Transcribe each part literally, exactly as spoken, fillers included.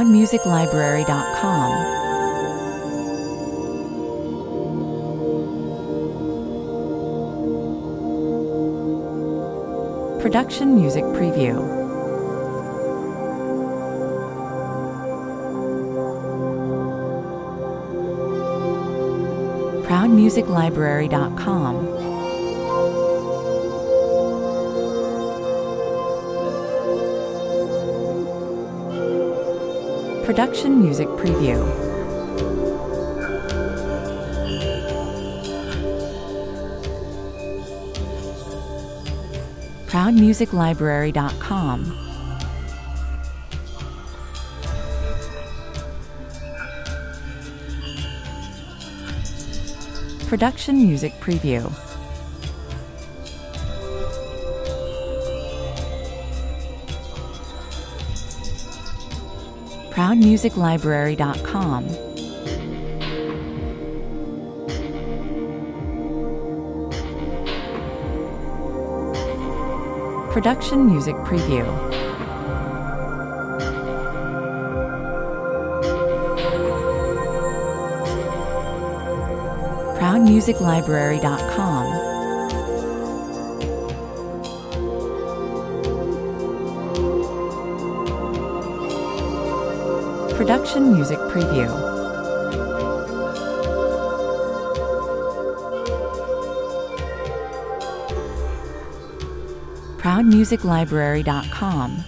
proud music library dot com. Production Music Preview. proud music library dot com. Production Music Preview. proud music library dot com. Production Music Preview. proud music library dot com. Production Music Preview. proud music library dot com. Production Music Preview. proud music library dot com.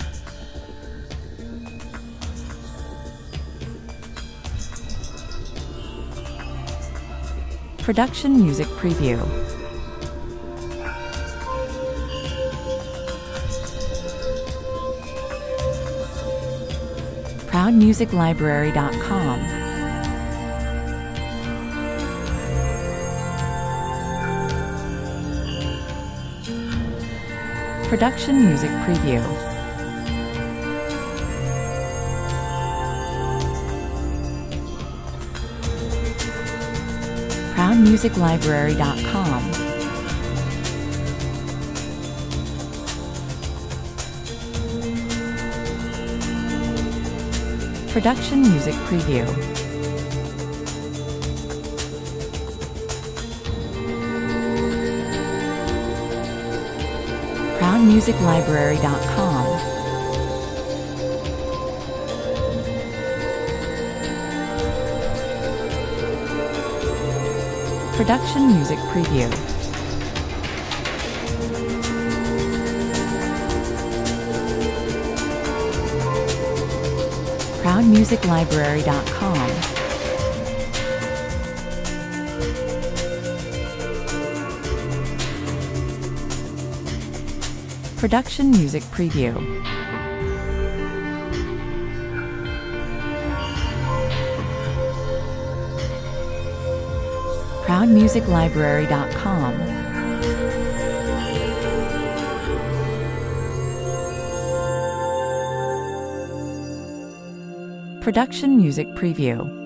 Production Music Preview. proud music library dot com. Production Music Preview. proud music library dot com. Production Music Preview. proud music library dot com. Production Music Preview. proud music library dot com. Production Music Preview. proud music library dot com. Production Music Preview.